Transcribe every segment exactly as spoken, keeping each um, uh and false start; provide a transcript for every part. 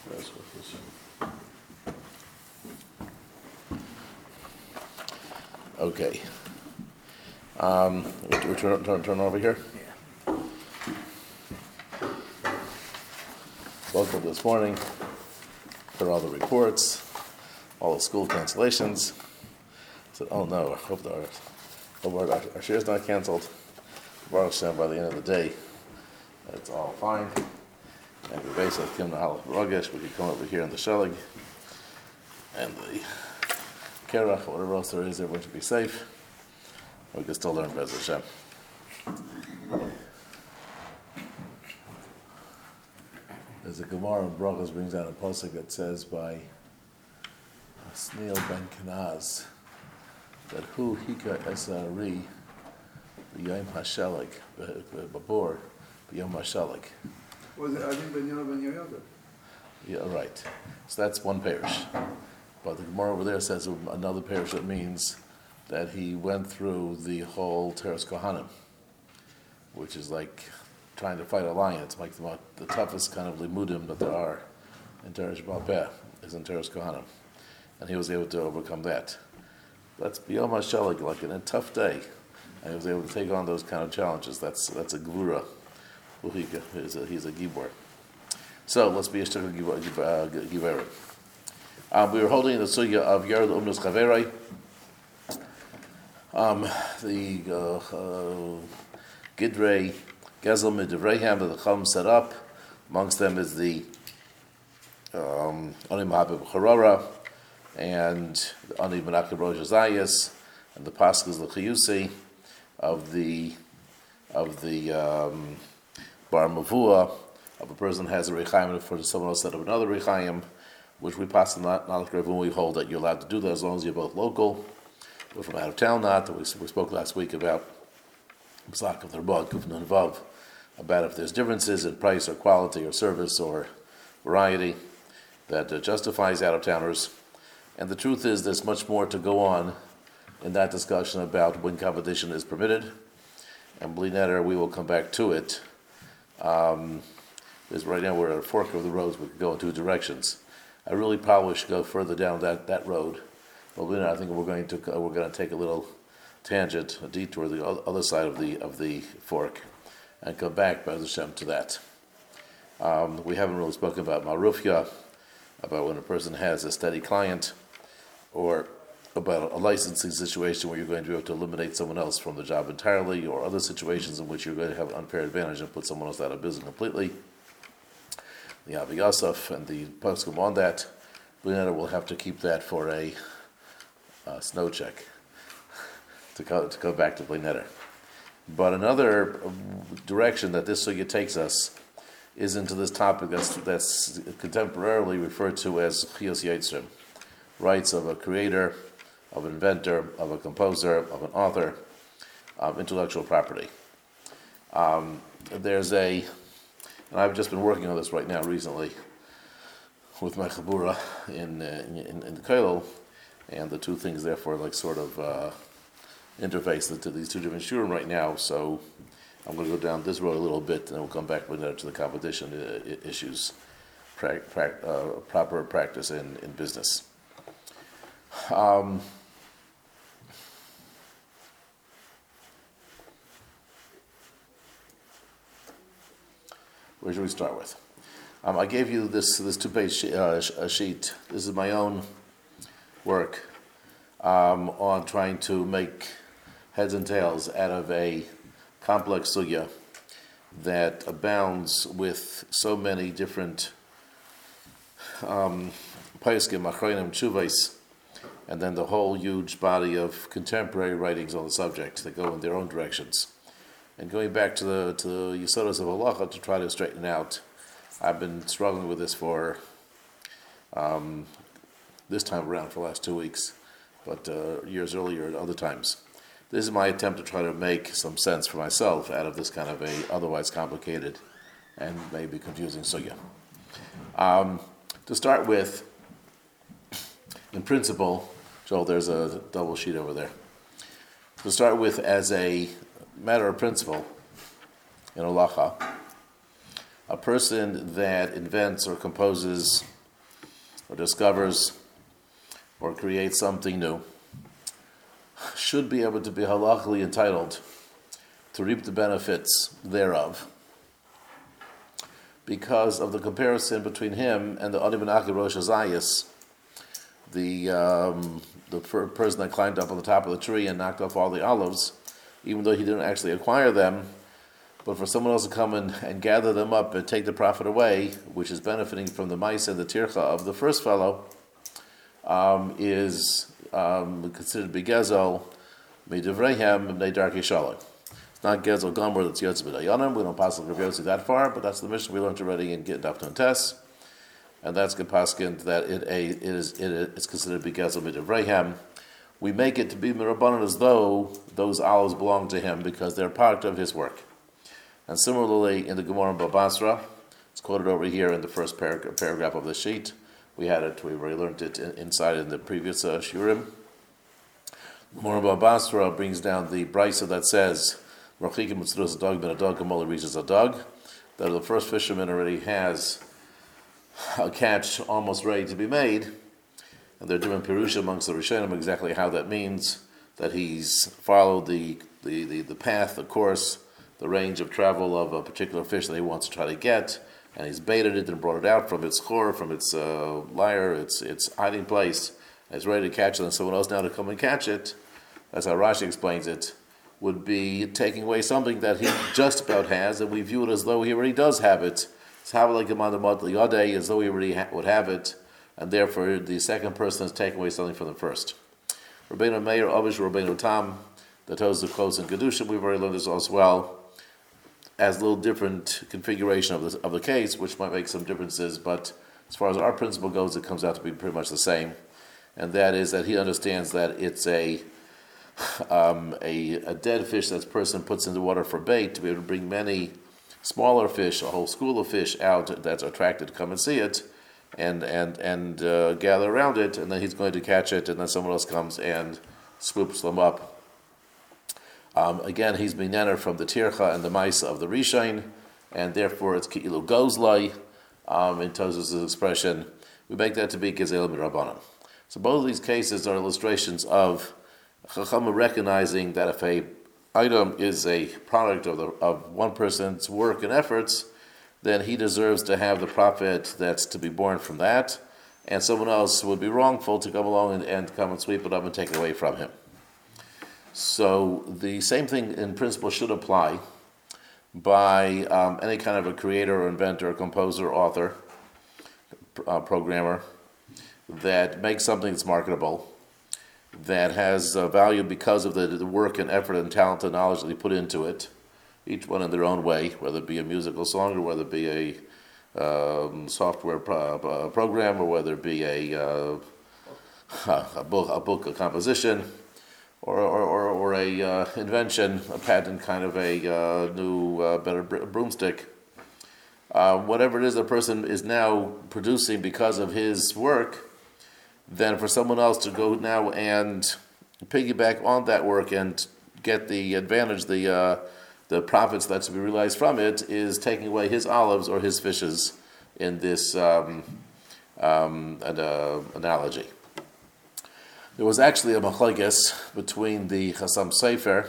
That's what this is. Okay. Um, we, we turn, turn, turn over here. Yeah. Welcome this morning. For all the reports, all the school cancellations. I said, oh no, I hope that our, hope our, our share is not canceled. Baruch Hashem, by the end of the day, it's all fine. And we basically came to Halach Baruch, we could come over here in the Shelig and the Kerach, whatever else there is, everyone should be safe. We can still learn Bez Hashem. There's a Gemara in Brachos brings out a pasuk that says by Sneil ben Kenaz that hu hika esari b'yom hashelik b'bor b'yom hashelik. Was it Adin ben Yonah ben Yehoyada? Yeah, right. So that's one parish. But the Gemara over there says another parish that means that he went through the whole Teres Kohanim, which is like trying to fight a lion. It's like the, the toughest kind of limudim that there are in Teres Baal Peh, is in Teres Kohanim. And he was able to overcome that. That's B'yom HaShelik, like in a tough day. And he was able to take on those kind of challenges. That's that's a gvura. He's a, he's a gibor. So let's be a shtukah giberim. Um, we were holding the sugya of Yared Umnus Chaverai. Um, the uh, uh, Gidrei Gezel Midivreham that the Chum set up. Amongst them is the Oni Mahabib Charora and Ani Menachem Rosh Zayas and the Paskas L'Chiyusi of the of the um, Bar Mavua of a person has a Rechaim for someone else set up another Rechaim, which we pass not not when we hold that you're allowed to do that as long as you're both local. We're from out of town, not. We, we spoke last week about Psak of the Rabban, Kufnan Vav, about if there's differences in price or quality or service or variety that uh, justifies out-of-towners. And the truth is there's much more to go on in that discussion about when competition is permitted. And bli neder, we will come back to it. Um, because right now we're at a fork of the roads, we could go in two directions. I really probably should go further down that, that road. But bli neder, I think we're going to uh, we're going to take a little tangent, a detour, the other side of the of the fork, and come back, B'ez Hashem, to that. Um, we haven't really spoken about Marufya, about when a person has a steady client, or about a licensing situation where you're going to be able to eliminate someone else from the job entirely, or other situations in which you're going to have an unfair advantage and put someone else out of business completely. The Avi Yosef and the postscript on that, bli neder will have to keep that for a uh, snow check to go to go back to bli neder. But another direction that this sugya takes us is into this topic that's that's contemporarily referred to as Chiyos Yitzrim, rights of a creator, of an inventor, of a composer, of an author, of intellectual property. Um, there's a, and I've just been working on this right now recently with my chabura in in, in, in the Kollel, and the two things therefore like sort of uh, interface to these two different shurim right now. So I'm going to go down this road a little bit, and then we'll come back with that to the competition uh, issues, pra- pra- uh, proper practice in, in business. Um, where should we start with? Um, I gave you this this two-page sh- uh, sheet. This is my own work um, on trying to make heads and tails out of a complex sugya that abounds with so many different um, paiskim, achronim, tshuvos, and then the whole huge body of contemporary writings on the subject that go in their own directions. And going back to the to the Yisodos of Halacha to try to straighten out, I've been struggling with this for um, this time around for the last two weeks, but uh, years earlier at other times. This is my attempt to try to make some sense for myself out of this kind of a otherwise complicated and maybe confusing sugya. Um, to start with, in principle, Joel, there's a double sheet over there. To start with, as a matter of principle, in halacha, a person that invents or composes or discovers or creates something new should be able to be halachically entitled to reap the benefits thereof because of the comparison between him and the Ani ben Aki Rosh Hazayis, the um, the per- person that climbed up on the top of the tree and knocked off all the olives, even though he didn't actually acquire them, but for someone else to come and, and gather them up and take the profit away, which is benefiting from the mice and the tircha of the first fellow, um, is um, considered to be gezel midivreihem b'nei darkei shalom. It's not gezel gomer that's yotz b'dayanim. We don't pass the Yotzi that far, but that's the mission we learned already in Gittin Daf Nun Tes, and that's Gepaskin that it a it is it is considered to be gezel midivreihem. We make it to be mirabanan as though those olives belong to him because they're part of his work. And similarly, in the Gemara in Baba Basra, it's quoted over here in the first parag- paragraph of the sheet. We had it, we already learned it in, inside in the previous uh, Shurim. Gemara in Baba Basra brings down the brisa that says, Rachikim mitzvahs a dog ben a dog gamola reaches a dog, that the first fisherman already has a catch almost ready to be made, and there are different pirush amongst the Rishonim exactly how that means, that he's followed the, the, the, the path, the course, the range of travel of a particular fish that he wants to try to get, and he's baited it and brought it out from its core, from its uh, lyre, its its hiding place, and he's ready to catch it, and someone else now to come and catch it, that's how Rashi explains it, would be taking away something that he just about has, and we view it as though he already does have it. It's like as though he already ha- would have it, and therefore the second person is taking away something from the first. Rabbeinu Meir, Avish, Rabbeinu Tam, the Tozer quotes in Kedusha, we've already learned this as well, as a little different configuration of the, of the case, which might make some differences, but as far as our principle goes, it comes out to be pretty much the same. And that is that he understands that it's a um, a, a dead fish that this person puts in the water for bait to be able to bring many smaller fish, a whole school of fish out that's attracted to come and see it and and, and uh, gather around it, and then he's going to catch it, and then someone else comes and swoops them up. Um, again, he's been entered from the tircha and the maisa of the rishain, and therefore it's ki'ilu gozlai, um, in Toz's expression. We make that to be gezel mirabanan. So both of these cases are illustrations of Chacham recognizing that if a item is a product of the, of one person's work and efforts, then he deserves to have the profit that's to be born from that, and someone else would be wrongful to come along and, and come and sweep it up and take it away from him. So the same thing in principle should apply by um, any kind of a creator or inventor, or composer, author, uh, programmer that makes something that's marketable, that has uh, value because of the, the work and effort and talent and knowledge that they put into it, each one in their own way, whether it be a musical song or whether it be a um, software pro- uh, program or whether it be a, uh, a, book, a book, a composition, or or, or, or a uh, invention, a patent, kind of a uh, new, uh, better br- broomstick. Uh, whatever it is the person is now producing because of his work, then for someone else to go now and piggyback on that work and get the advantage, the uh, the profits that's to be realized from it, is taking away his olives or his fishes in this um, um, an, uh, analogy. There was actually a machlokes between the Chassam Sofer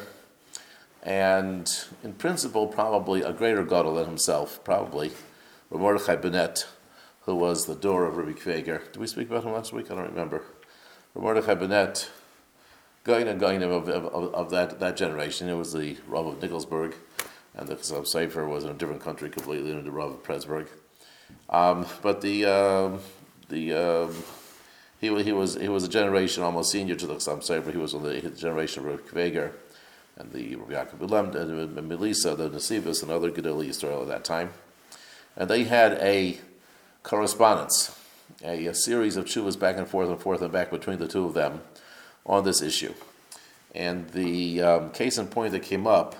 and, in principle, probably a greater gadol than himself, probably, Rav Mordechai Bennett, who was the door of Rabbi Kveger. Did we speak about him last week? I don't remember. Rav Mordechai Bennett, going and going of, of, of that, that generation. It was the Rav of Nikolsburg, and the Chassam Sofer was in a different country completely, in the Rav of Presburg. Um, but the um, the um, He, he was he was a generation almost senior to the Chassam Sofer. He was on the generation of Rabbi Kveger and the Rabbi Yaakov Bilam and Melissa, the Nesivos, and other Gedolei Yisrael at that time. And they had a correspondence, a, a series of tshuvas back and forth and forth and back between the two of them on this issue. And the um, case in point that came up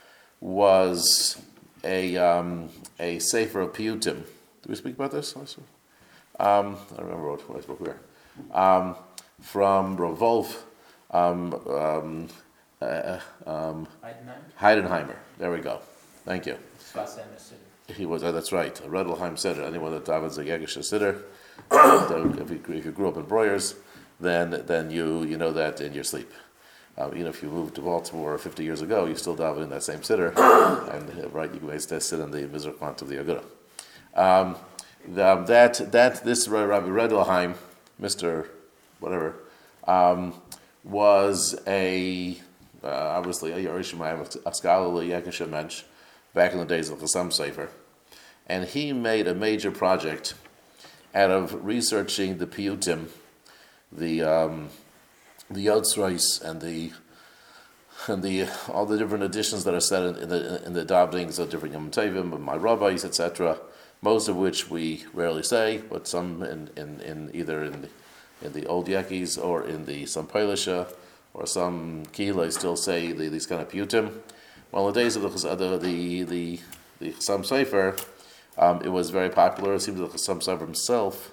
was a um, a Sefer of Piyutim. Did we speak about this? Um, I don't remember what I spoke where. Um, from Rav Wolf, um, um, uh, um, Heidenheimer. There we go. Thank you. He was. Uh, that's right. Redelheim Siddur. Anyone that davens a Yegish Siddur, So if, you, if you grew up in Broyers, then then you you know that in your sleep. Uh, even if you moved to Baltimore fifty years ago, you still daven in that same siddur, and uh, right, you may still sit in the Mizrach of the Agudah. Um, the, that that this Rabbi Redelheim, Mister whatever, um, was a uh, obviously a Yerushalayim, a scholarly Yekisha mensch back in the days of the Chassam Sofer, and he made a major project out of researching the piyutim, the um, the Yotzreis and the and the all the different editions that are said in, in the in the davenings of different Yom Tovim, my rabbis, et cetera. Most of which we rarely say, but some in, in, in either in the in the old Yekis or in the some Polisha or some Kihila still say the, these kind of piyutim. Well, in the days of the the the the, the Chassam Sofer, um, it was very popular. It seems that the Chassam Sofer himself,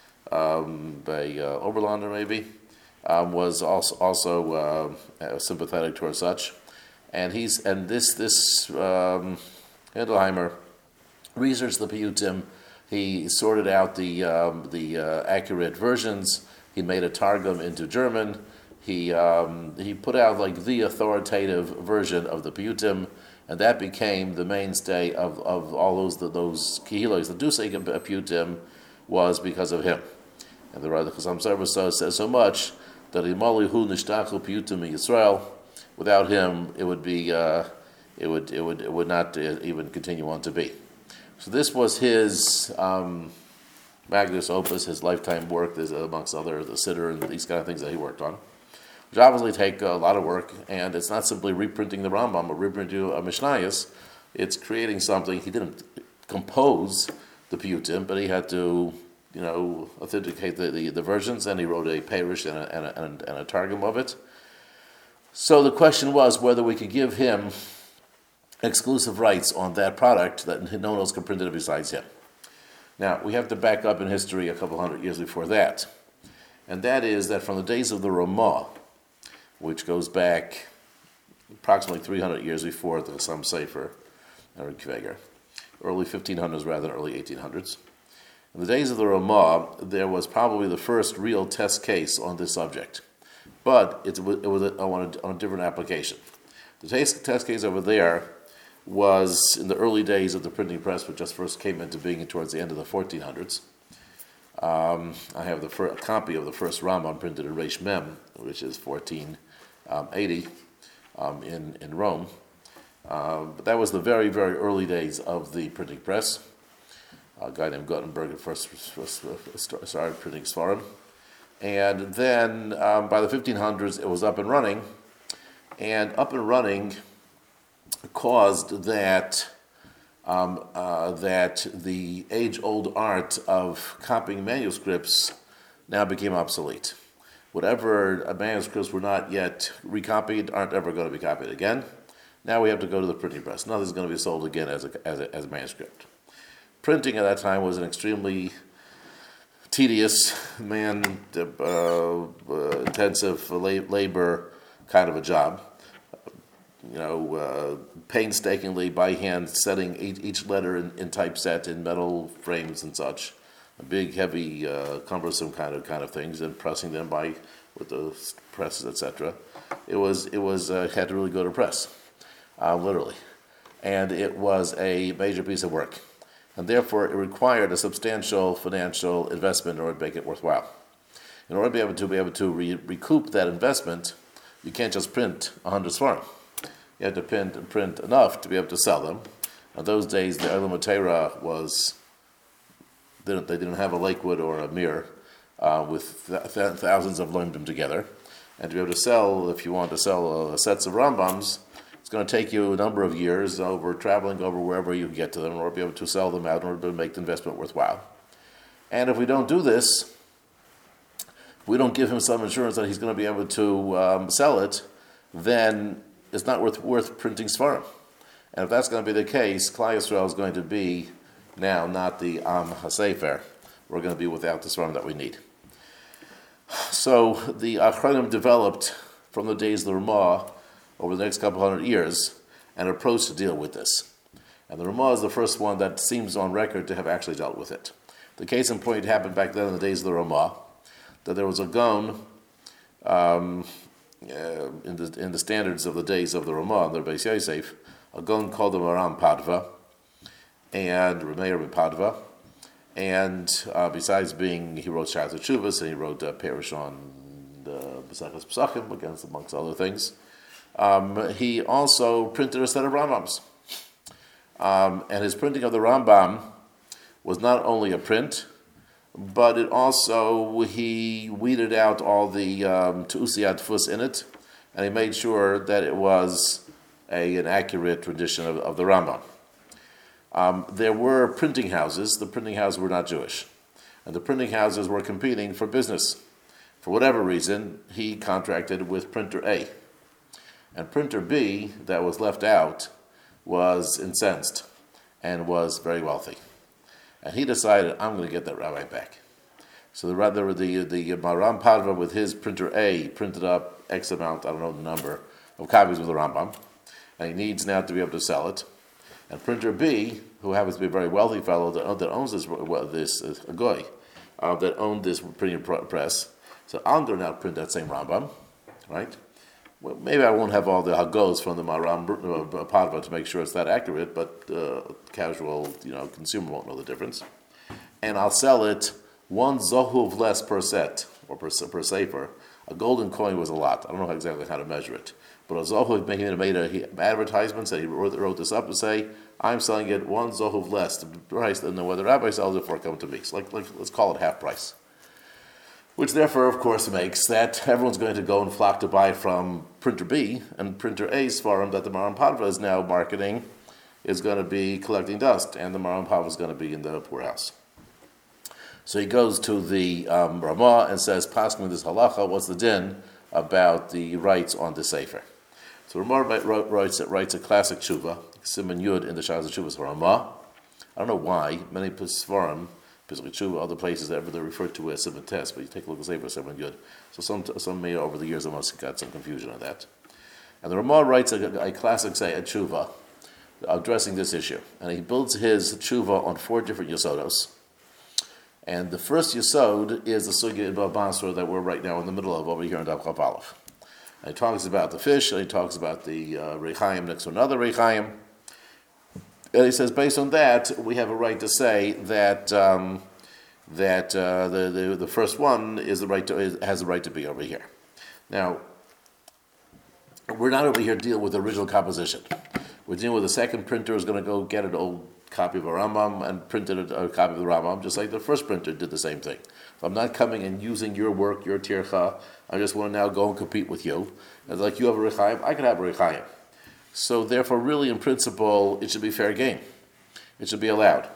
um, by uh, Oberlander maybe. Um, was also also uh, sympathetic towards such, and he's and this this um, Hindelheimer researched the piyutim. He sorted out the um, the uh, accurate versions. He made a targum into German. He um, he put out like the authoritative version of the piyutim, and that became the mainstay of, of all those the, those kihilos. The Dusei piyutim was because of him, and the Rabbi Chassam Sofer says so much that Imali Hu Nishtachu Piyutim Yisrael. Without him, it would be, uh, it would, it would, it would not uh, even continue on to be. So this was his um, magnus opus, his lifetime work. There's amongst other the siddur and these kind of things that he worked on, which obviously take a lot of work. And it's not simply reprinting the Rambam or reprinting a Mishnayos. It's creating something. He didn't compose the Piyutim, but he had to, you know, authenticate the, the, the versions, and he wrote a parish and a, and, a, and, a, and a targum of it. So the question was whether we could give him exclusive rights on that product that no one else could print it besides him. Now, we have to back up in history a couple hundred years before that. And that is that from the days of the Ramah, which goes back approximately three hundred years before the Chassam Sofer, or Kveger, early fifteen hundreds rather than early eighteen hundreds. In the days of the Ramah, there was probably the first real test case on this subject, but it was, it was on, a, on a different application. The test, test case over there was in the early days of the printing press, which just first came into being towards the end of the fourteen hundreds. Um, I have the fir- a copy of the first Rambam printed in Reish Mem, which is fourteen eighty um, in, in Rome. Uh, but that was the very, very early days of the printing press. A guy named Gutenberg first, first, first started printing Sfarim. And then um, by the fifteen hundreds, it was up and running. And up and running caused that um, uh, that the age-old art of copying manuscripts now became obsolete. Whatever manuscripts were not yet recopied aren't ever going to be copied again. Now we have to go to the printing press. Nothing's going to be sold again as a, as a, as a manuscript. Printing at that time was an extremely tedious, man, uh, uh, intensive labor kind of a job. You know, uh, painstakingly by hand setting each, each letter in, in typeset in metal frames and such, big, heavy, uh, cumbersome kind of kind of things, and pressing them by with the presses, et cetera. It was it was uh, had to really go to press, uh, literally, and it was a major piece of work. And therefore, it required a substantial financial investment in order to make it worthwhile. In order to be able to be able to re- recoup that investment, you can't just print a hundred svarim. You had to print and print enough to be able to sell them. In those days, the Olam Torah was they didn't, they didn't have a Lakewood or a Mir uh, with th- th- thousands of loaned together, and to be able to sell, if you want to sell uh, sets of Rambams, it's going to take you a number of years over traveling over wherever you can get to them, in order to be able to sell them out, in order to make the investment worthwhile. And if we don't do this, if we don't give him some assurance that he's going to be able to um, sell it, then it's not worth worth printing Sfarim. And if that's going to be the case, Klal Yisrael is going to be now not the Am HaSefer. We're going to be without the Sfarim that we need. So the Achronim developed from the days of the Ramah over the next couple hundred years an approach to deal with this. And the Ramah is the first one that seems on record to have actually dealt with it. The case in point happened back then in the days of the Ramah, that there was a Gaon um, uh, in the in the standards of the days of the Ramah, the Beis Yosef, a Gaon called the Maram Padva, and Rameir ben Padva, and uh, besides being, he wrote Shas Teshuvos, and he wrote uh, Perish on the B'Sachas P'sachim, against amongst other things. Um, he also printed a set of Rambams. Um, and his printing of the Rambam was not only a print, but it also, he weeded out all the um, Tu'usiyat Fus in it, and he made sure that it was a, an accurate tradition of, of the Rambam. Um, there were printing houses. The printing houses were not Jewish. And the printing houses were competing for business. For whatever reason, he contracted with printer A. And printer B, that was left out, was incensed and was very wealthy. And he decided, I'm going to get that rabbi back. So the the the, the Maram Padva with his printer A printed up X amount, I don't know the number, of copies of the Rambam. And he needs now to be able to sell it. And printer B, who happens to be a very wealthy fellow that, that owns this, well, this uh, a goy, uh, that owned this printing press, so I'm going to now print that same Rambam, right? Well, maybe I won't have all the hagos from the Maram uh, Padva to make sure it's that accurate, but uh, casual, you know, consumer won't know the difference. And I'll sell it one zohuv less per set, or per, per sefer. A golden coin was a lot. I don't know exactly how to measure it. But a zohuv made, made an advertisement, said he wrote, wrote this up to say, I'm selling it one zohuv less the price than what the rabbi sells it for, come to me. So like, like, let's call it half price. Which therefore, of course, makes that everyone's going to go and flock to buy from printer B, and printer A's forum that the Maram Padva is now marketing is going to be collecting dust, and the Maram Padva is going to be in the poorhouse. So he goes to the um, Ramah and says, Paskin this halacha, what's the din about the rights on the sefer? So Ramah writes, writes a classic tshuva, Siman Yud in the Shas Teshuvos Ramah. I don't know why, many Pisvarim, Pesach Tshuva, other places that they refer to as Siman Tes, but you take a look at Sefer Siman Yud. So some some may over the years I must have got some confusion on that. And the Ramah writes a, a classic say a tshuva addressing this issue, and he builds his tshuva on four different yosodos. And the first yosod is the sugya in Bava Basra that we're right now in the middle of over here in Daf Chaf Aleph. And he talks about the fish, and he talks about the uh, Rechaim next to another Rechaim. And he says, based on that, we have a right to say that um, that uh, the, the the first one is the right to is, has the right to be over here. Now, we're not over here dealing with the original composition. We're dealing with the second printer is going to go get an old copy of a Rambam and printed a, a copy of the Rambam, just like the first printer did the same thing. If I'm not coming and using your work, your tircha, I just want to now go and compete with you. And like you have a Rechaim, I can have a Rechaim. So therefore, really, in principle, it should be fair game. It should be allowed.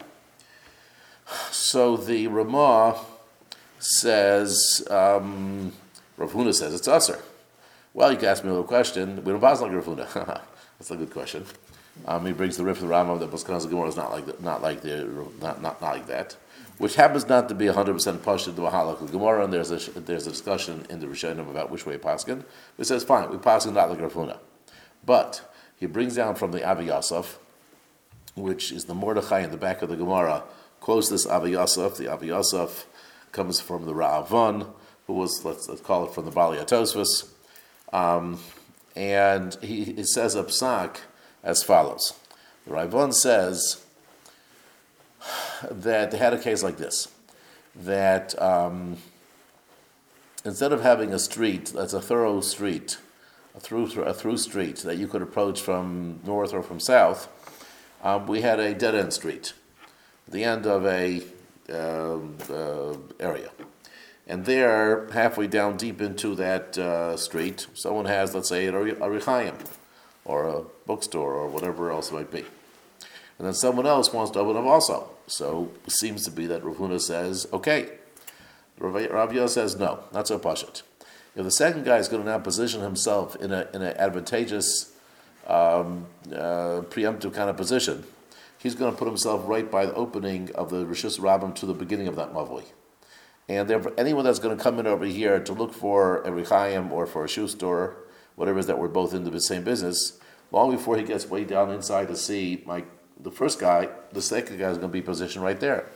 So the Ramah says, um, Rav Huna says it's usher. Well, you can ask me a little question. We don't pass like Rav Huna. That's a good question. Um, he brings the Rif of the Rambam that Boskan's Gemara is not like the, not like the not, not not like that, which happens not to be a hundred percent pashut the Mahalach Gemara. And there's a there's a discussion in the Rishonim about which way paskin. It says fine, we paskin not like Rav Huna, but he brings down from the Avi Yosef, which is the Mordechai in the back of the Gemara, quotes this Avi Yosef. The Avi Yosef comes from the Ra'avon, who was, let's, let's call it from the Bali Atosfos. Um, and he, he says a psak as follows. The Ra'avon says that they had a case like this, that um, instead of having a street that's a thorough street, a through a through street that you could approach from north or from south, um, we had a dead end street, the end of a uh, uh, area, and there, halfway down deep into that uh, street, someone has, let's say, a, a Rechaim, or a bookstore, or whatever else it might be, and then someone else wants to open up also. So it seems to be that Rav Huna says, okay. Rav Yosef says no, not so pashut. If the second guy is going to now position himself in a in an advantageous, um, uh, preemptive kind of position, he's going to put himself right by the opening of the Rishus Rabbim to the beginning of that Mavli. And therefore, anyone that's going to come in over here to look for a Rechaim or for a shoe store, whatever it is that we're both in the same business, long before he gets way down inside to see my the first guy, the second guy is going to be positioned right there.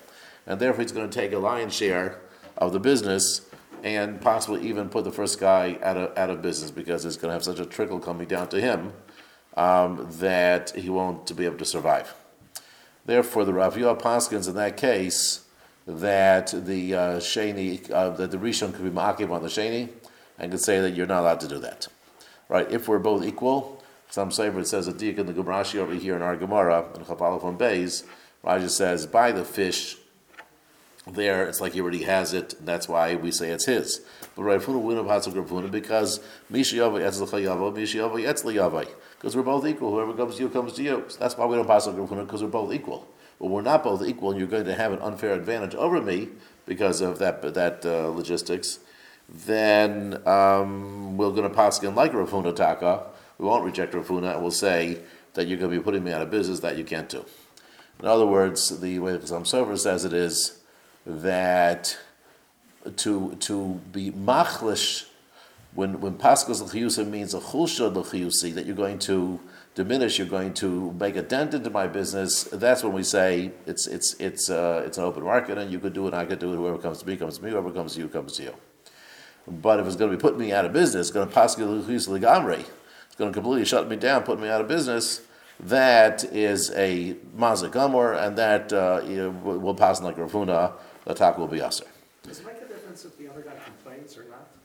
and therefore he's going to take a lion's share of the business and possibly even put the first guy out of, out of business because it's going to have such a trickle coming down to him um, that he won't be able to survive. Therefore, the Rav Yoel paskins in that case that the uh, sheni, uh, that the rishon could be ma'akiv on the sheni, and could say that you're not allowed to do that. Right? If we're both equal, some say it says a dik in the Gemarashi over here in our Gemara in Chapal from Beis. Raja says buy the fish. There, it's like he already has it. And that's why we say it's his. But Rav Huna win of Hatzal Rav because Mishi Yavai Etzlecha Yavai, Mishi Yavai Etzle Yavai. Because we're both equal. Whoever comes to you comes to you. So that's why we don't pass Rav Huna, because we're both equal. But we're not both equal, and you're going to have an unfair advantage over me because of that that uh, logistics. Then um, we're going to paskin like Rav Huna Taka. We won't reject Rav Huna, and we'll say that you're going to be putting me out of business. That you can't do. In other words, the way the Chazam Sofer says it is that to to be machlish when when paskas l'chiyusa means a chulsha l'chiyusi, that you're going to diminish, you're going to make a dent into my business. That's when we say it's it's it's uh, it's an open market, and you could do it, I could do it. Whoever comes to me comes to me. Whoever comes to you comes to you. But if it's going to be putting me out of business, it's going to paskas l'chiyusa l'gamrei. It's going to completely shut me down, put me out of business. That is a mazik amor, and that uh, you know, will pass like Rav Huna. The talk will be aser. Does it make a difference if the other guy complains or not?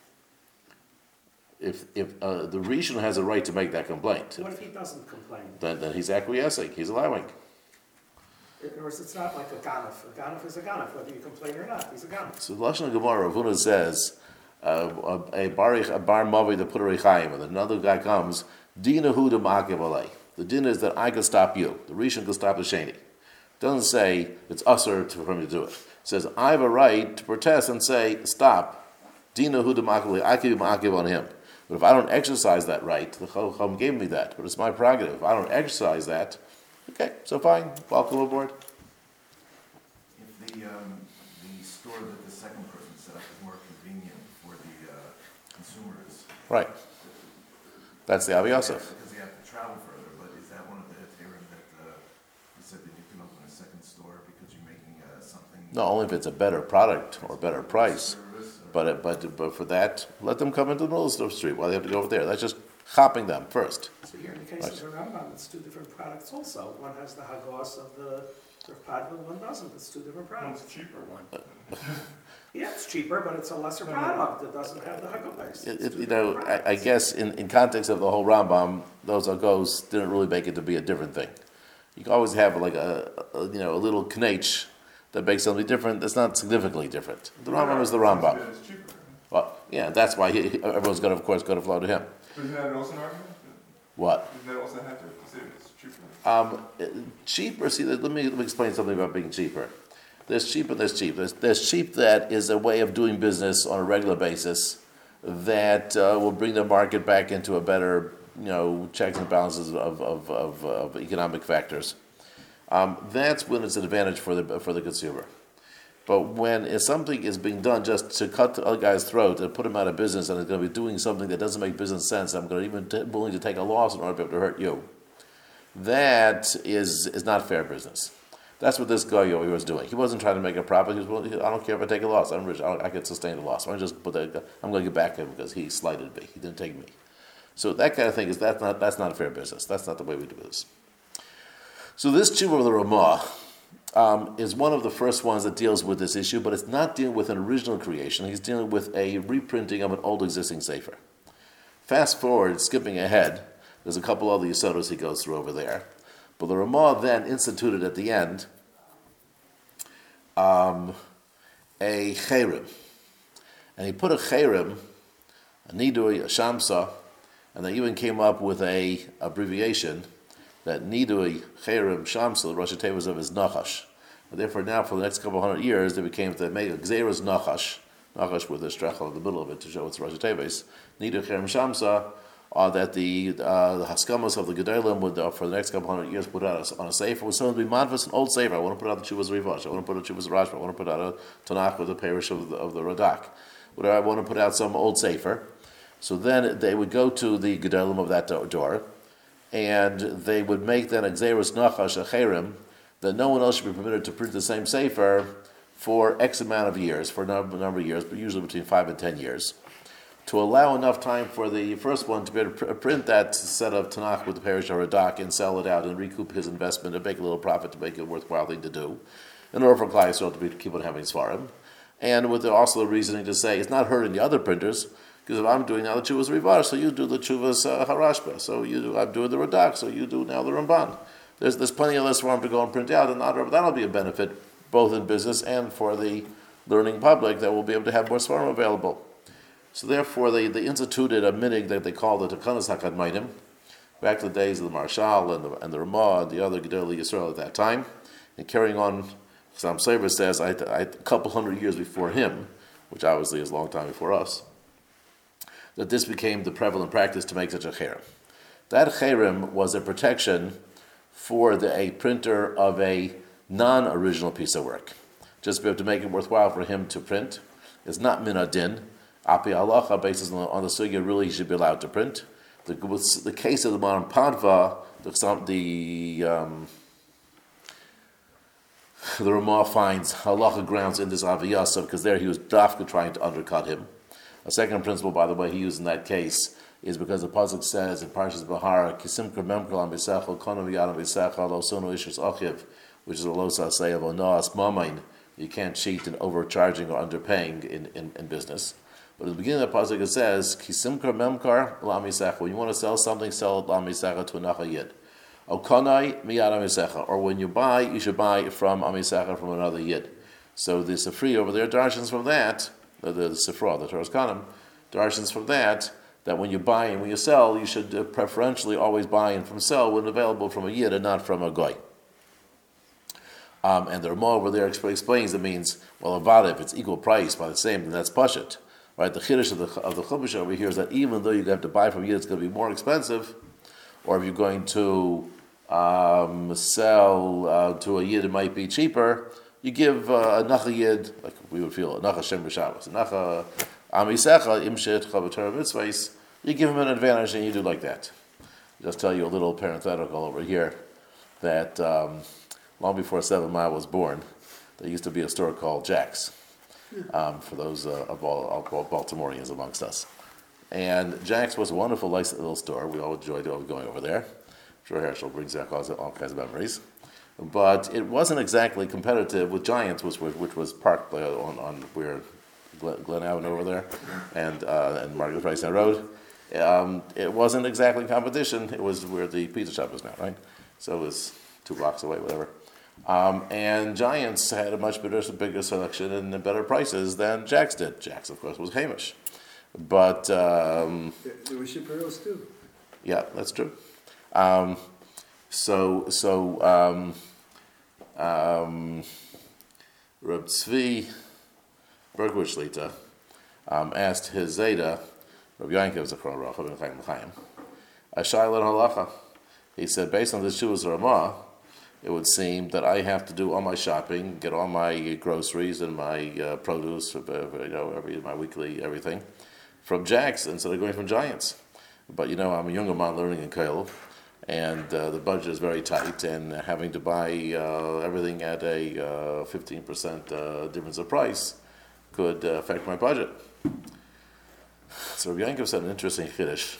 If if uh, the Rishon has a right to make that complaint, What if he doesn't complain? then, then he's acquiescing. He's allowing. In other words, it's not like a ganef. A ganef is a ganef, whether you complain or not. He's a ganef. So the Lashon Gemara, Rav Huna says uh, a bar a bar mavi the put chaim, and another guy comes. Dina hu de ma'akev alei. The din is that I could stop you. The Rishon could stop the sheni. It doesn't say it's usher to, for me to do it. It says I have a right to protest and say stop. Dina hu de ma'akev alei. I can be ma'akev on him. But if I don't exercise that right, the Chacham gave me that, but it's my prerogative. If I don't exercise that, okay, so fine, welcome aboard. If the um, the store that the second person set up is more convenient for the uh, consumers. Right. That's the Avi Yosef. Because they have to travel further, but is that one of the heterim that uh, you said that you can open a second store because you're making uh, something? No, only if it's a better product or better price. Service or- But it, but but for that, let them come into the middle of the street. Why do they have to go over there? That's just hopping them first. So here in the case of the Rambam, it's two different products also. One has the hagos of the Rav one doesn't. It's two different products. One's cheaper one. Yeah, it's cheaper, but it's a lesser product. It doesn't have the hagos. It, it, you know, I, I guess in, in context of the whole Rambam, those agos didn't really make it to be a different thing. You can always have like a, a you know a little knetch that makes something different. That's not significantly different. The Rambam is the Rambam. It's cheaper. Well, yeah, that's why he, he- everyone's going to, of course, going to flow to him. But isn't that also an argument? What? Isn't that also have to say it's cheaper? Um, cheaper. See, let me, let me explain something about being cheaper. There's cheap and there's cheap. There's, there's cheap that is a way of doing business on a regular basis that uh, will bring the market back into a better, you know, checks and balances of of, of, of economic factors. Um, that's when it's an advantage for the for the consumer. But when if something is being done just to cut the other guy's throat and put him out of business, and it's going to be doing something that doesn't make business sense, I'm going to even t- willing to take a loss in order to be able to hurt you. That is is not fair business. That's what this guy over here was doing. He wasn't trying to make a profit. He was willing, I don't care if I take a loss. I'm rich. I, I can sustain the loss. I just put that. I'm going to get back at him because he slighted me. He didn't take me. So that kind of thing is that's not that's not a fair business. That's not the way we do this. So this tshuva of the Ramah um, is one of the first ones that deals with this issue, but it's not dealing with an original creation. He's dealing with a reprinting of an old existing sefer. Fast forward, skipping ahead, there's a couple other yisodos he goes through over there. But the Ramah then instituted at the end um, a cherim. And he put a cherim, a nidui, a shamsa, and they even came up with a abbreviation that nidui, cherim, shamsa, the Rosh Hashanah of is nachash. And therefore now for the next couple hundred years they became, they made a gzeras nachash, nachash with a strechel in the middle of it to show it's Rosh Hashanah, nidui, cherim, shamsa, Uh, that the uh, the haskamas of the Gedolim would uh, for the next couple hundred years put out a, on a sefer was something to be madvus, an old sefer. I want to put out the Chuvas Rivash. I want to put out Chuvas Rashba. I want to put out a Tanakh with the parish of the, of the Radak. Whatever, I want to put out some old sefer. So then they would go to the Gedolim of that door, and they would make then a Xeris Nachash Acherim that no one else should be permitted to print the same sefer for X amount of years, for a number, number of years, but usually between five and ten years, to allow enough time for the first one to be able to pr- print that set of Tanakh with the Parish or Radak and sell it out and recoup his investment and make a little profit to make it a worthwhile thing to do, in order for Klal Yisrael to, be, to keep on having Svarim. And with the, also the reasoning to say it's not hurting the other printers, because if I'm doing now the Chuvas Rivar, so you do the Chuvas uh, Harashba, so you do, I'm doing the Radak, so you do now the Ramban. There's, there's plenty of less for him to go and print out, and not, that'll be a benefit both in business and for the learning public that will be able to have more Svarim available. So therefore, they, they instituted a minig that they called the Takanas HaKadmainim, back to the days of the Marshal and the, and the Ramah and the other Gedolei Yisrael at that time, and carrying on. Sam Saber says, I, I, a couple hundred years before him, which obviously is a long time before us, that this became the prevalent practice to make such a cherem. That cherem was a protection for the, a printer of a non-original piece of work. Just to make it worthwhile for him to print. It's not min adin. Api halacha, basis on the sugya, really he should be allowed to print. The, the case of the Maran Padva, the, the um, the Ramah finds halacha grounds in this Aviyasa because there he was dafka trying to undercut him. A second principle, by the way, he used in that case is because the pasuk says in Parshas Bahar, "Kisim krememkel amisachol konom yadam misachol losono ishus achiv," which is a losa say of onoas mamain. You can't cheat in overcharging or underpaying in, in, in business. But at the beginning of the pasuk it says, "Kisimkar memkar lamisach." When you want to sell something, sell it lamisach to another yid. Okanai miyad amisecha. Or when you buy, you should buy from amisecha from another yid. So the Sifri over there darshans from that, the, the Sifra, the Torah's Kanim, darshans from that, that when you buy and when you sell, you should uh, preferentially always buy and from sell when available from a yid and not from a goy. Um, and the Ramah over there explains it means, well, avada, if it's equal price by the same, then that's pashut. Right? The chiddush of the of the chumash over here is that even though you have to buy from yid, it's going to be more expensive, or if you're going to um, sell uh, to a yid, it might be cheaper. You give uh, a nacha yid, like we would feel a nacha shem b'shabbos, a nacha amisecha imshet chavatara mitzvahs. You give him an advantage, and you do like that. Just tell you a little parenthetical over here that. Um, Long before Seven Mile was born, there used to be a store called Jack's, um, for those uh, of all, all Baltimoreans amongst us. And Jack's was a wonderful, nice little store. We all enjoyed going over there. I'm sure Herschel brings back all, all kinds of memories. But it wasn't exactly competitive with Giants, which was, which was parked on, on where Glen, Glen Avenue over there, and uh, and Margaret Price Road. Um, it wasn't exactly competition. It was where the pizza shop is now, right? So it was two blocks away, whatever. Um, and Giants had a much bigger, bigger selection and better prices than Jack's did. Jack's, of course, was Hamish. But, um, There were Shapiro's too. yeah, that's true. Um, so, so, um, um, Reb Tzvi Bergwich Lita um, asked his Zeta, Reb Yankov Zechron Rocha ben Chaim L'Chaim, a Shailan Halacha. He said, based on this Shuvas Ramah, it would seem that I have to do all my shopping, get all my groceries and my uh, produce, you know, every my weekly everything, from Jack's instead of going from Giants. But you know, I'm a younger man learning in Kail, and uh, the budget is very tight, and having to buy uh, everything at a uh, fifteen percent uh, difference of price could uh, affect my budget. So Rabbi Yankov said an interesting chiddush.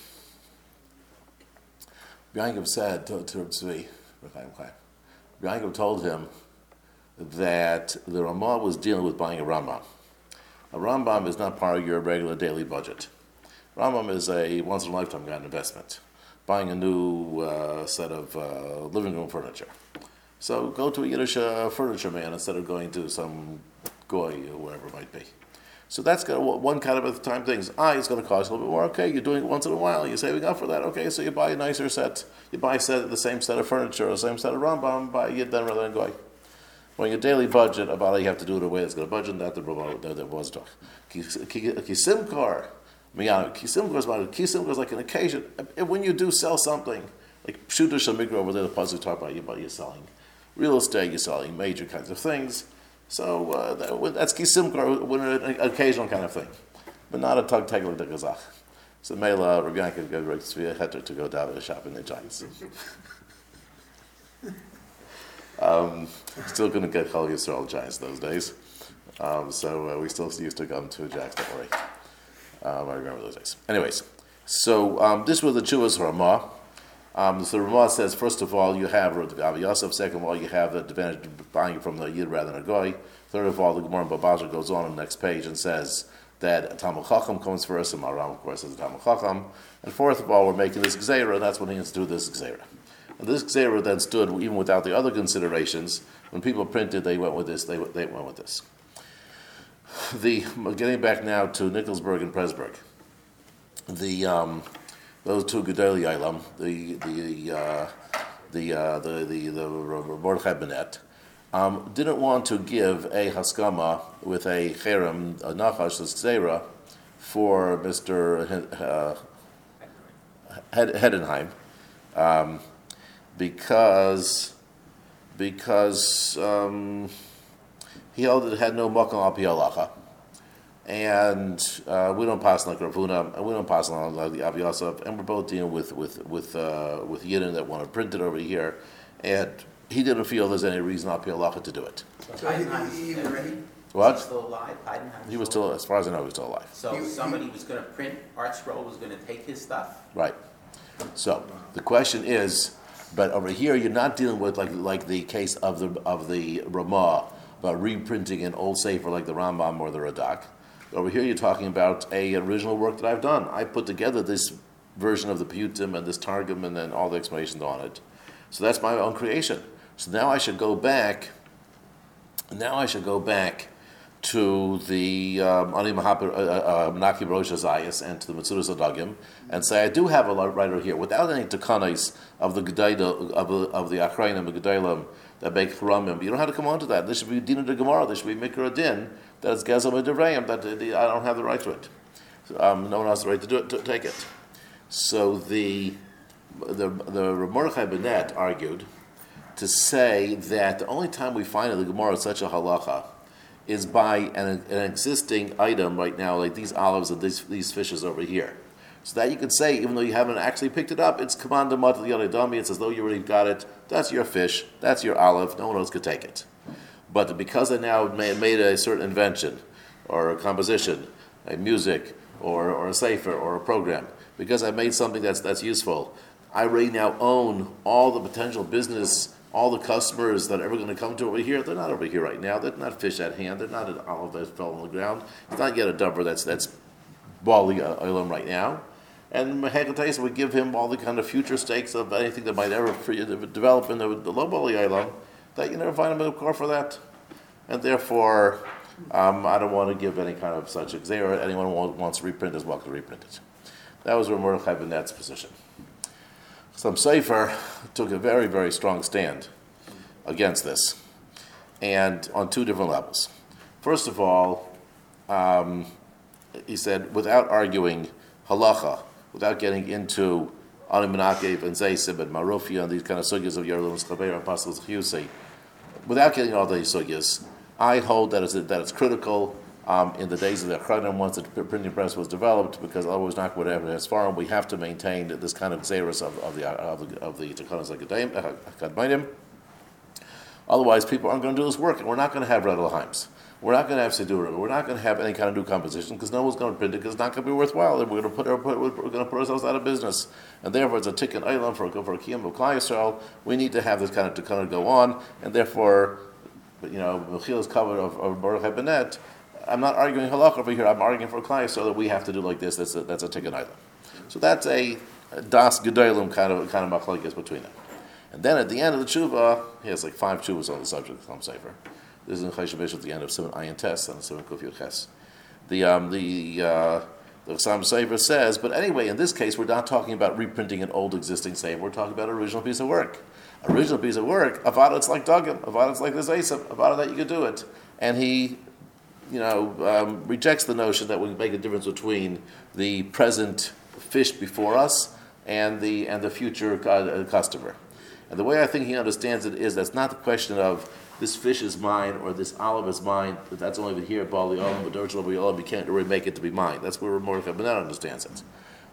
Rabbi Yankov said to, to Reb Tzvi, Yankov told him that the Ramah was dealing with buying a Rambam. A Rambam is not part of your regular daily budget. Rambam is a once-in-a-lifetime kind of investment. Buying a new uh, set of uh, living room furniture. So go to a Yiddish uh, furniture man instead of going to some goy or wherever it might be. So that's gonna, one kind of at the time things. Ah, it's going to cost a little bit more. Okay, you're doing it once in a while. You're saving up for that. Okay, so you buy a nicer set. You buy a set, the same set of furniture or the same set of Rambam. Buy it then rather than goy. When your daily budget, about you have to do it in a way that's going to budget. That the there was talk. Kisimkar, kisimkar is about kisimkar is like an occasion. When you do sell something, like Pshuta Shamikra over there, the puzzle talk about you, but you're selling real estate, you're selling major kinds of things. So uh, that, that's kisimkar, when an occasional kind of thing, but not a tug tegel de gazach. So Mela Rabbi Yankov got Tzvi Heter to go down to the shop in the Giants. Um, still couldn't get Chol Yisrael Giants those days. Um, so uh, we still used to come to Jacks, don't worry. Um, I remember those days. Anyways, so um, this was the Chuvas Ramah. Um, so Ramah says, first of all, you have Rabbi Yosef. Second of all, you have the advantage of buying from the Yid rather than a Goy. Third of all, the Gemara in Babazar goes on on the next page and says that Talmud Chacham comes first, and Maram, of course, is the Talmud Chacham. And fourth of all, we're making this Gzeira, and that's when he has to do this Gzeira. And this Gzeira then stood, even without the other considerations. When people printed, they went with this, they, they went with this. The Getting back now to Nickelsburg and Presburg. The... Um, Those two Gedali Yailam, the the uh, the uh, the the the Mordechai Benet, um, didn't want to give a haskama with a cherem, a nachash, a zera, for Mister Uh, Hedenheim, um, because because um, he held that it had no makom al pi halacha. And uh, we don't pass like Rav Huna, and we don't pass on like the Av Yosef, and we're both dealing with with with uh, with Yidden that want to print it over here, and he didn't feel there's any reason Al Pi Halacha to do it. So Heidenheim is dead already? What? Is he still alive? Heidenheim He was still, as far as I know, he was still alive. So He- somebody was going to print, Art Scroll was going to take his stuff? Right. So the question is, but over here you're not dealing with like like the case of the of the Ramah about reprinting an old sefer like the Rambam or the Radak. Over here, you're talking about a original work that I've done. I put together this version of the Piyutim and this Targum and then all the explanations on it. So that's my own creation. So now I should go back. Now I should go back to the um, Ani Menaki Rosh Hazayas and to the Mitzudas Adagim and say I do have a writer here without any takanis of the Gedaila of the of the Achrayim and the Gedailim that make Charamim. You don't have to come on to that. This should be Din of the Gemara. This should be Mikra Din. That's Gezel Midivrayim. That I don't have the right to it. Um, no one has the right to do it. To take it. So the the the Mordechai Benet argued to say that the only time we find in the Gemara such a halacha is by an, an existing item right now, like these olives and these, these fishes over here. So that you could say, even though you haven't actually picked it up, it's command mat l'yadami. It's as though you already got it. That's your fish. That's your olive. No one else could take it. But because I now made, made a certain invention, or a composition, a music, or or a sefer, or a program, because I made something that's that's useful, I already now own all the potential business. All the customers that are ever going to come to over here, they're not over here right now. They're not fish at hand. They're not an olive that fell on the ground. It's not yet a dover that's that's bali olam right now. And Mehekatayis would give him all the kind of future stakes of anything that might ever develop in the, the low bali olam, that you never find him a core for that. And therefore, um, I don't want to give any kind of such exera. Anyone who wants to reprint is welcome to reprint it. That was Mordechai Benet's position. Some Sefer took a very, very strong stand against this, and on two different levels. First of all, um, he said, without arguing halacha, without getting into Ani Menakev and Zeisib and Marufia and these kind of sugyas of Yerlim and Chaber and Pascal Chiyusi, without getting all these sugyas, I hold that it's, that it's critical Um, in the days of the Achronim, once the printing press was developed, because otherwise not whatever as far, we have to maintain this kind of xeris of, of the of the of the Takanas Akadmainim. Otherwise, people aren't going to do this work, and we're not going to have Red Laheims. We're not going to have Sidurim. We're not going to have any kind of new composition because no one's going to print it because it's not going to be worthwhile. And we're going to put, our, put we're going to put ourselves out of business. And therefore, it's a tikkun olam for for a kiyum of Klal Yisrael. We need to have this kind of to kind of go on, and therefore, you know, Mechil's cover of, of Mordechai Benet. I'm not arguing halakha over here. I'm arguing for Klal Yisrael that we have to do like this. That's a, that's a tikkun olam. So that's a, a das gedolim kind of kind of machlokes between them. And then at the end of the tshuva, he has like five tshuvas on the subject of Chum Sefer. This is in Chayshim at the end of Simon Ayin Tes and Simon Kuf Yud Ches. The um, the uh, the Chum Sefer says, but anyway, in this case, we're not talking about reprinting an old existing sefer. We're talking about an original piece of work. Original piece of work. Avada, it's like Duggan. Avada, it's like this Asaph. Avada, that you could do it. And he, you know, um, rejects the notion that we make a difference between the present fish before us and the and the future uh, customer. And the way I think he understands it is that's not the question of this fish is mine or this olive is mine. That's only here at Bali Olam, but Dorch Bali Olam, you can't really make it to be mine. That's where Mordechai Benet understands it.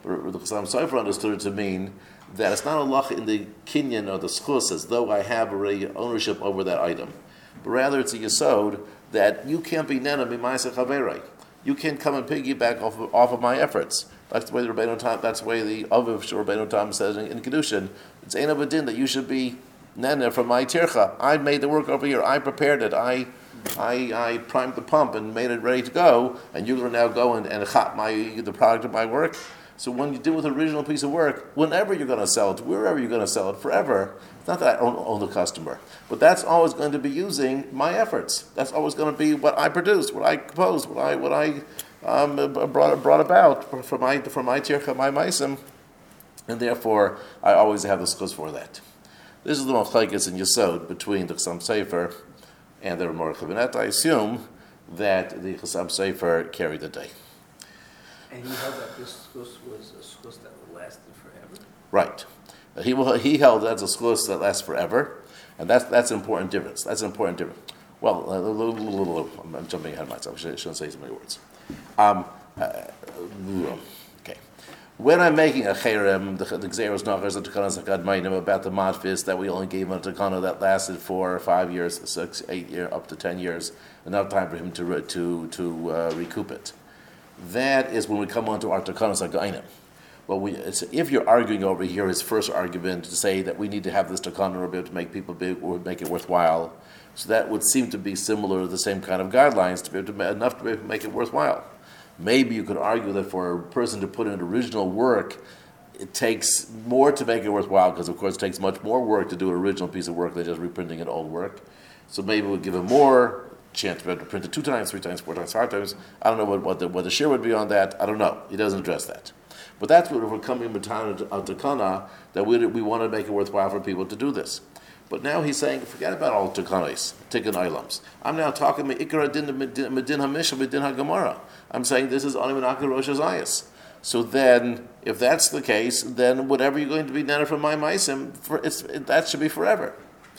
But the Chassam Sofer understood it to mean that it's not a lach in the kinyan or the schus as though I have already ownership over that item, but rather it's a yesod that you can't be nena b'maaseh chaverei. You can't come and piggyback off of, off of my efforts. That's the way the Rabbeinu Tam. That's the way the Aviv Rabbeinu Tam says in, in Kedushin. It's ein of a din that you should be nena from my tircha. I made the work over here. I prepared it. I, I, I primed the pump and made it ready to go. And you're going to now go and and chop my the product of my work. So when you deal with an original piece of work, whenever you're going to sell it, wherever you're going to sell it, forever. It's not that I own, own the customer, but that's always going to be using my efforts. That's always going to be what I produced, what I composed, what I what I um, brought brought about for, for my for my tircha, my meisim, and therefore I always have the schus for that. This is the machlekes in Yesod between the Chassam Sofer and the Ramor Chavinet. I assume that the Chassam Sofer carried the day. And he held that this schus was a schus that lasted forever? Right. He will, he held that's a schus that lasts forever, and that's that's an important difference. That's an important difference. Well, a little, little, little, I'm jumping ahead of myself. I shouldn't say so many words. Um, uh, okay. When I'm making a cherem, the the Xeros Nachas, the Takanas Hakad Mainim about the Madfis that we only gave him a Takana that lasted for five years, six, eight years, up to ten years, enough time for him to re, to to uh, recoup it. That is when we come on to our Takanas Hakainim. Well, we, it's, if you're arguing over here, his first argument to say that we need to have this takana to make people big or make it worthwhile, so that would seem to be similar to the same kind of guidelines to be able to enough to be able to make it worthwhile. Maybe you could argue that for a person to put in original work, it takes more to make it worthwhile because, of course, it takes much more work to do an original piece of work than just reprinting an old work. So maybe we'll give him more chance to be able to print it two times, three times, four times, five times. I don't know what, what the what the share would be on that. I don't know. He doesn't address that. But that's what if we're coming to Takana, that we, we want to make it worthwhile for people to do this. But now he's saying, forget about all Takanos, Tikkun Oilams. I'm now talking Ikar Din Medin HaMishnah, Medin HaGemara. I'm saying this is Ani Menachah Rosh Hashanah. So then, if that's the case, then whatever you're going to be nana from my meisim, for it's, it, that should be forever.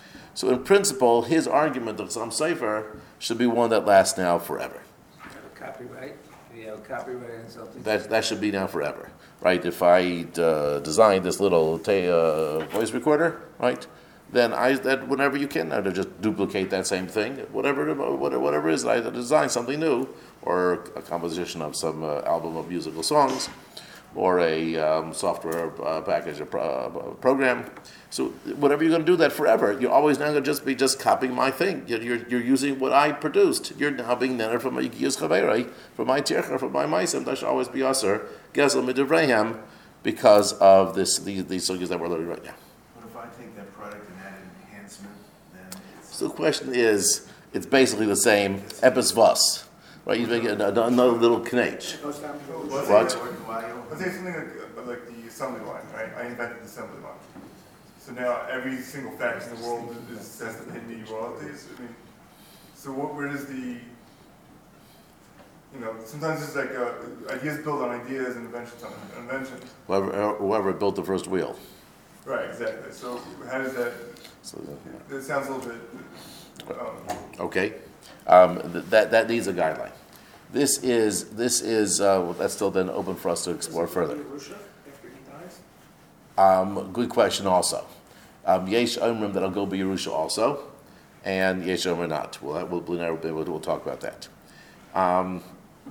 So in principle, his argument of Chassam Sofer should be one that lasts now forever. You have a copyright? You have a copyright on something? That that should be now forever, right? If I uh, designed this little ta- uh, voice recorder, right, then I that whenever you can, I just duplicate that same thing, whatever whatever, whatever it is, I design something new, or a composition of some uh, album of musical songs, or a um, software uh, package or pro- uh, program. So whatever you're going to do that forever, you're always now going to just be just copying my thing. You're, you're, you're using what I produced. You're now being nenner from my Yigiyas Chaverei, from my Tircha, from my Maisim. That should always be Aser, Gezel Midivraham, because of this these, these sugyas that we're learning right now. But if I take that product and add an enhancement, then it's... So the question is, it's basically the same Epis Vos, right? You make it another little knetch. It goes down to Let's What? say, let's say something like, like the assembly line, right? I invented the assembly line. So now every single factory in the world is says to pay me royalties. I mean, so what? Where does the, you know, sometimes it's like uh, ideas build on ideas and inventions on invention. Whoever, whoever built the first wheel. Right, exactly. So how does that? So, That sounds a little bit. Um, okay, um, th- that that needs a guideline. This is this is uh, that's still then open for us to explore further. Yerusha after he dies. Um, good question also. Um, Yesh Omrim that'll go be Yerusha also, and Yesh Omrim not. We'll we'll, we'll, we'll, we'll talk about that. Um,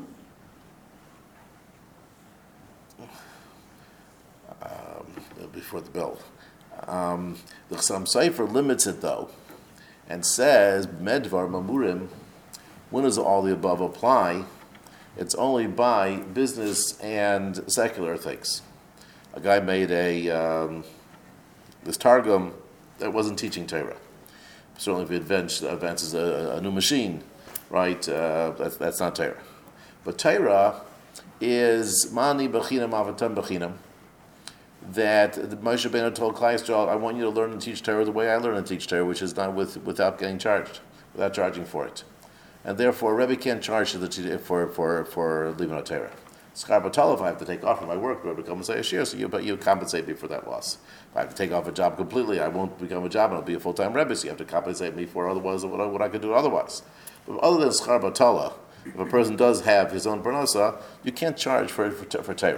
um, before the bill, um, the Chassam Sofer limits it though, and says Medvar Mamurim. When does all the above apply? It's only by business and secular things. A guy made a um, this targum that wasn't teaching Torah. Certainly, if he advance, advances a, a new machine, right? Uh, that's that's not Torah. But Torah is mani b'chinam avatam b'chinam. That Moshe Rabbeinu told Klal Yisrael, "I want you to learn and teach Torah the way I learn and teach Torah, which is not with without getting charged, without charging for it." And therefore, Rebbe can't charge for the, for for for leaving a Torah. Schar B'Tala, if I have to take off from my work, Rebbe come and say a shir, so you but you compensate me for that loss. If I have to take off a job completely, I won't become a job and I'll be a full time Rebbe. So you have to compensate me for otherwise what I, what I could do otherwise. But other than Schar B'Tala, if a person does have his own parnasa, you can't charge for for, for Torah.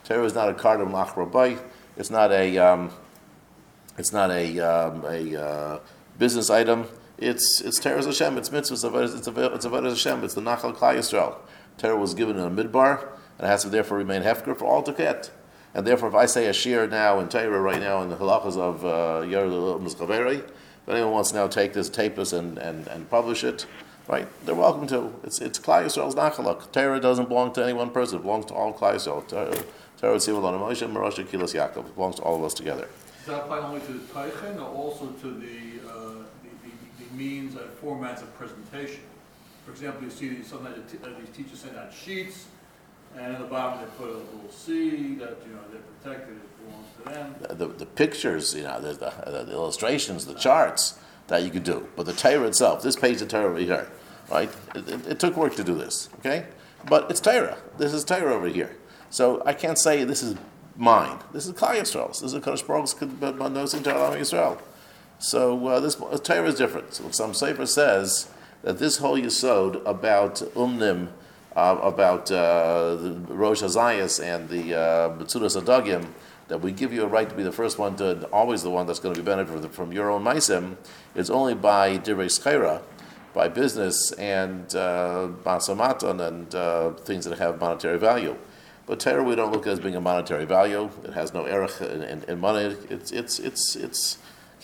Torah is not a card of Lach Rabbi. It's not a, um, it's not a, um, a uh, business item. It's it's Torah's Hashem. It's mitzvahs. It's a it's a Hashem. It's the Nachal Klal Yisrael. Torah was given in a midbar, and it has to therefore remain hefker for all to get. And therefore, if I say a shir now in Torah right now in the halachas of Yer Mizchaveri, if anyone wants to now take this, tape this, and, and, and publish it, right? They're welcome to. It's it's Klal Yisrael's Nachalak. Torah doesn't belong to any one person. It belongs to all Klal Yisrael. Torah Tzivah Lanu Moshe Merosha Kilas Yaakov. It belongs to all of us together. Does that apply only to the Teichen or also to the, uh, the, the, the means and formats of presentation? For example, you see these, sometimes the t- uh, these teachers send out sheets, and at the bottom they put a little C that, you know, they're protected, it belongs to them. The, the, the pictures, you know, there's the, uh, the illustrations, the charts that you could do. But the Torah itself, this page of Torah over here, right? It, it, it took work to do this, okay? But it's Torah. This is Torah over here. So I can't say this is mine. This is Klal Yisrael's. This is Kadosh Baruch Hu's Nosim Torah Yisrael. So uh, this Torah is different. So some Sefer says that this whole Yisod about Umnim, uh, about uh, the Rosh Hazayas and the uh, Betzudas Adagim, that we give you a right to be the first one to, always the one that's going to be benefited from your own Maisim, is only by Divrei Schera, by business and uh, Masamatan and uh, things that have monetary value. But Torah we don't look at as being a monetary value. It has no erech in, in, in money. It's it's it's it's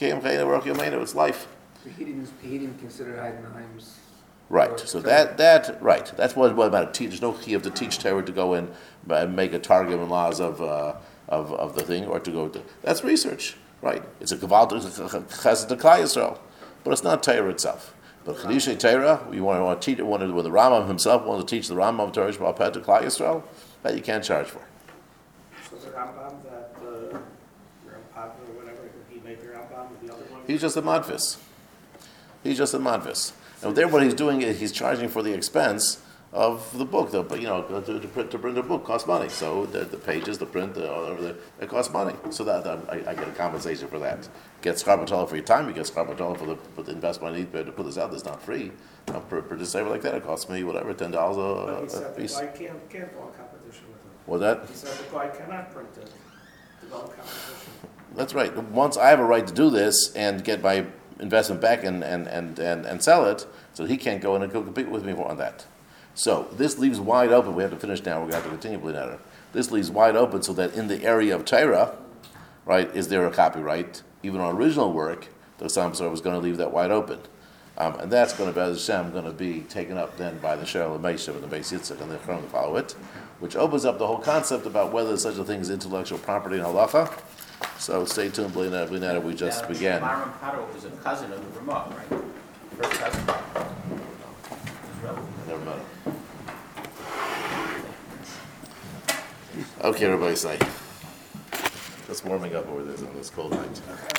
it's life. So he didn't, he didn't consider Heidenheim's. Right. So that that right. That's what what about teach. There's no key of to teach Torah to go in and make a targum and laws of uh, of of the thing or to go to. That's research, right? It's a gavalt chesed to Klal Yisrael, but it's not Torah itself. But Chidushay Torah, you want to want to teach. Want to, when the Rambam himself wanted to teach the Rambam of Torah Sheba'al Peh to Klal Yisrael, that you can't charge for. So the Rambam that, uh, Rambam or whatever, he made the Rambam, the other one? He's just a madvis. He's just a madvis. And there, what he's doing is he's charging for the expense of the book. The, you know, to, to print to print a book costs money. So the, the pages, the print, the, the, it costs money. So that, that I, I get a compensation for that. Get Scarpatola for your time. You get Scarpatola for the, for the investment I need to put this out. It's not free. You know, per, per disable like that, it costs me whatever ten dollars But a, he a said the piece. guy can't, can't go in competition with him. Well, that He said the guy cannot print it to go in competition. that's right. Once I have a right to do this and get my investment back and and, and, and, and sell it, so he can't go in and compete with me on that. So this leaves wide open. We have to finish now. We're going to have to continue, Blinetta. This leaves wide open so that in the area of Torah, right, is there a copyright? Even on original work, the Samsar was going to leave that wide open. Um, and that's going to be, as Hashem, going to be taken up then by the Sherel and Meishav and the Beis Yitzchak and the Chron to follow it, which opens up the whole concept about whether such a thing is intellectual property in halacha. So stay tuned, Blinetta. Blinetta, we just Now, began. Myron Potter was a cousin of the Ramah, right? First cousin. His relative. Never mind. Okay, everybody say. It's warming up over there on this cold night.